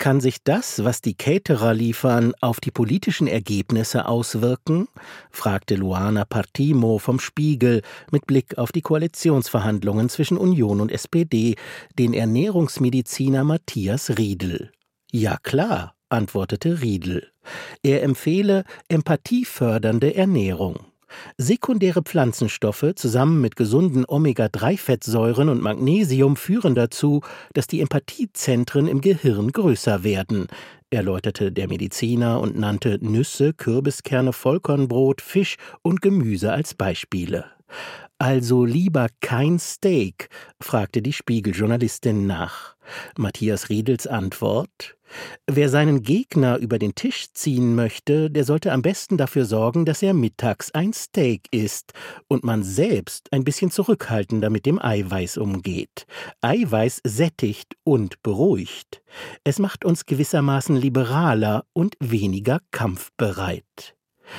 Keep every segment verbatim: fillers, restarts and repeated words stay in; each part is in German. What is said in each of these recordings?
Kann sich das, was die Caterer liefern, auf die politischen Ergebnisse auswirken? Fragte Luana Partimo vom Spiegel mit Blick auf die Koalitionsverhandlungen zwischen Union und S P D, den Ernährungsmediziner Matthias Riedel. Ja klar, antwortete Riedel. Er empfehle empathiefördernde Ernährung. Sekundäre Pflanzenstoffe zusammen mit gesunden Omega drei Fettsäuren und Magnesium führen dazu, dass die Empathiezentren im Gehirn größer werden, erläuterte der Mediziner und nannte Nüsse, Kürbiskerne, Vollkornbrot, Fisch und Gemüse als Beispiele. Also lieber kein Steak, fragte die Spiegel-Journalistin nach. Matthias Riedels Antwort: Wer seinen Gegner über den Tisch ziehen möchte, der sollte am besten dafür sorgen, dass er mittags ein Steak isst und man selbst ein bisschen zurückhaltender mit dem Eiweiß umgeht. Eiweiß sättigt und beruhigt. Es macht uns gewissermaßen liberaler und weniger kampfbereit.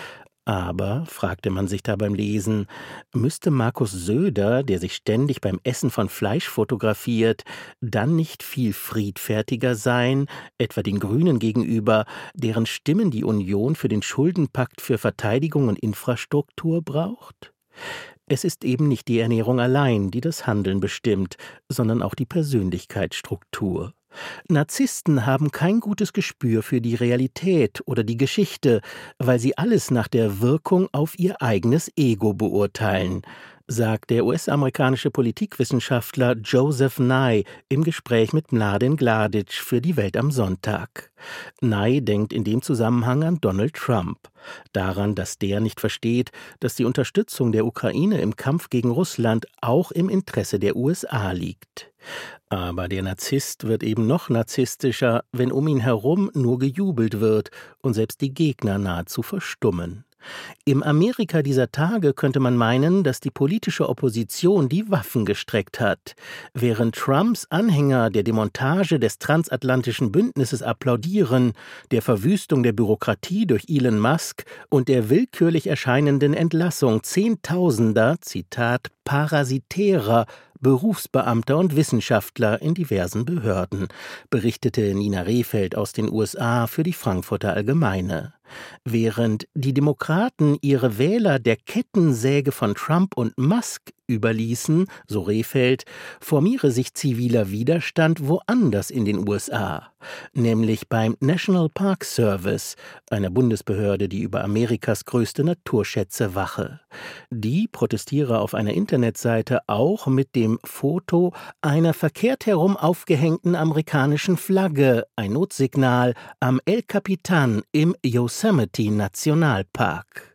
Aber, fragte man sich da beim Lesen, müsste Markus Söder, der sich ständig beim Essen von Fleisch fotografiert, dann nicht viel friedfertiger sein, etwa den Grünen gegenüber, deren Stimmen die Union für den Schuldenpakt für Verteidigung und Infrastruktur braucht? Es ist eben nicht die Ernährung allein, die das Handeln bestimmt, sondern auch die Persönlichkeitsstruktur. Narzissten haben kein gutes Gespür für die Realität oder die Geschichte, weil sie alles nach der Wirkung auf ihr eigenes Ego beurteilen, sagt der U S-amerikanische Politikwissenschaftler Joseph Nye im Gespräch mit Mladen Gladic für die Welt am Sonntag. Nye denkt in dem Zusammenhang an Donald Trump, daran, dass der nicht versteht, dass die Unterstützung der Ukraine im Kampf gegen Russland auch im Interesse der U S A liegt. Aber der Narzisst wird eben noch narzisstischer, wenn um ihn herum nur gejubelt wird und selbst die Gegner nahezu verstummen. Im Amerika dieser Tage könnte man meinen, dass die politische Opposition die Waffen gestreckt hat. Während Trumps Anhänger der Demontage des transatlantischen Bündnisses applaudieren, der Verwüstung der Bürokratie durch Elon Musk und der willkürlich erscheinenden Entlassung Zehntausender, Zitat, parasitärer Berufsbeamter und Wissenschaftler in diversen Behörden, berichtete Nina Rehfeld aus den U S A für die Frankfurter Allgemeine. Während die Demokraten ihre Wähler der Kettensäge von Trump und Musk überließen, so Rehfeld, formiere sich ziviler Widerstand woanders in den U S A, nämlich beim National Park Service, einer Bundesbehörde, die über Amerikas größte Naturschätze wache. Die protestiere auf einer Internetseite auch mit dem Foto einer verkehrt herum aufgehängten amerikanischen Flagge, ein Notsignal, am El Capitan im Yosemite Nationalpark.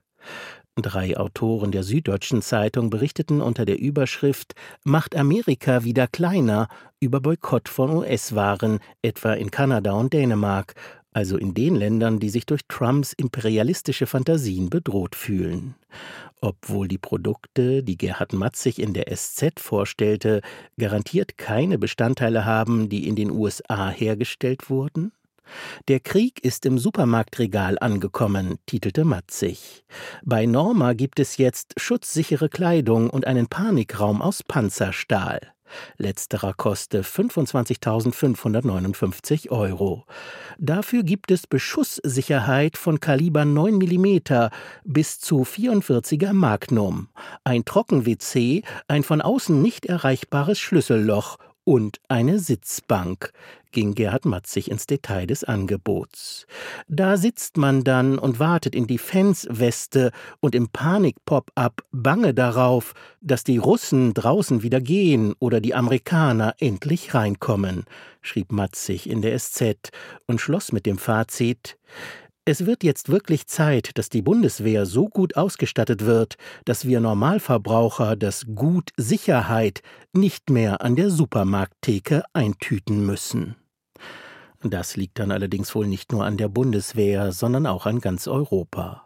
Drei Autoren der Süddeutschen Zeitung berichteten unter der Überschrift »Macht Amerika wieder kleiner« über Boykott von U S-Waren, etwa in Kanada und Dänemark, also in den Ländern, die sich durch Trumps imperialistische Fantasien bedroht fühlen. Obwohl die Produkte, die Gerhard Matzig in der S Z vorstellte, garantiert keine Bestandteile haben, die in den U S A hergestellt wurden? Der Krieg ist im Supermarktregal angekommen, titelte Matzig. Bei Norma gibt es jetzt schutzsichere Kleidung und einen Panikraum aus Panzerstahl. Letzterer koste fünfundzwanzigtausendfünfhundertneunundfünfzig Euro. Dafür gibt es Beschusssicherheit von Kaliber neun Millimeter bis zu vierundvierziger Magnum, ein Trocken-W C, ein von außen nicht erreichbares Schlüsselloch und eine Sitzbank, ging Gerhard Matzig ins Detail des Angebots. Da sitzt man dann und wartet in die Fansweste und im Panik-Pop-up bange darauf, dass die Russen draußen wieder gehen oder die Amerikaner endlich reinkommen, schrieb Matzig in der S Z und schloss mit dem Fazit: Es wird jetzt wirklich Zeit, dass die Bundeswehr so gut ausgestattet wird, dass wir Normalverbraucher das Gut Sicherheit nicht mehr an der Supermarkttheke eintüten müssen. Das liegt dann allerdings wohl nicht nur an der Bundeswehr, sondern auch an ganz Europa.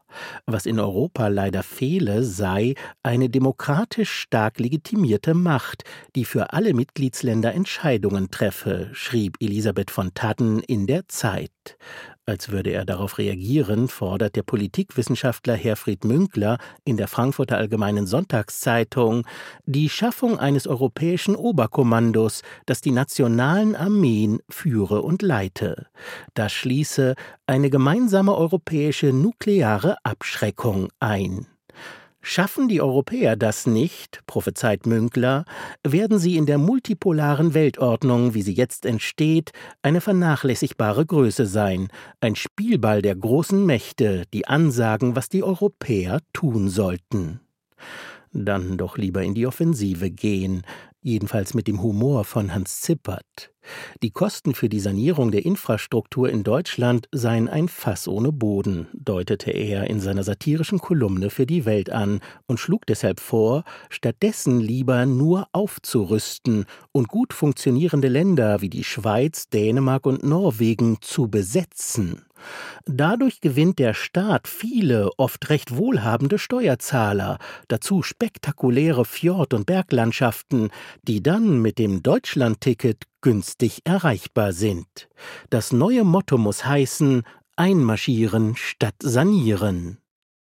Was in Europa leider fehle, sei eine demokratisch stark legitimierte Macht, die für alle Mitgliedsländer Entscheidungen treffe, schrieb Elisabeth von Thadden in der Zeit. Als würde er darauf reagieren, fordert der Politikwissenschaftler Herfried Münkler in der Frankfurter Allgemeinen Sonntagszeitung die Schaffung eines europäischen Oberkommandos, das die nationalen Armeen führe und leite. Das schließe eine gemeinsame europäische nukleare Abschreckung ein. Schaffen die Europäer das nicht, prophezeit Münkler, werden sie in der multipolaren Weltordnung, wie sie jetzt entsteht, eine vernachlässigbare Größe sein, ein Spielball der großen Mächte, die ansagen, was die Europäer tun sollten. Dann doch lieber in die Offensive gehen, jedenfalls mit dem Humor von Hans Zippert. Die Kosten für die Sanierung der Infrastruktur in Deutschland seien ein Fass ohne Boden, deutete er in seiner satirischen Kolumne für die Welt an und schlug deshalb vor, stattdessen lieber nur aufzurüsten und gut funktionierende Länder wie die Schweiz, Dänemark und Norwegen zu besetzen. Dadurch gewinnt der Staat viele, oft recht wohlhabende Steuerzahler, dazu spektakuläre Fjord- und Berglandschaften, die dann mit dem Deutschlandticket günstig erreichbar sind. Das neue Motto muss heißen: Einmarschieren statt sanieren.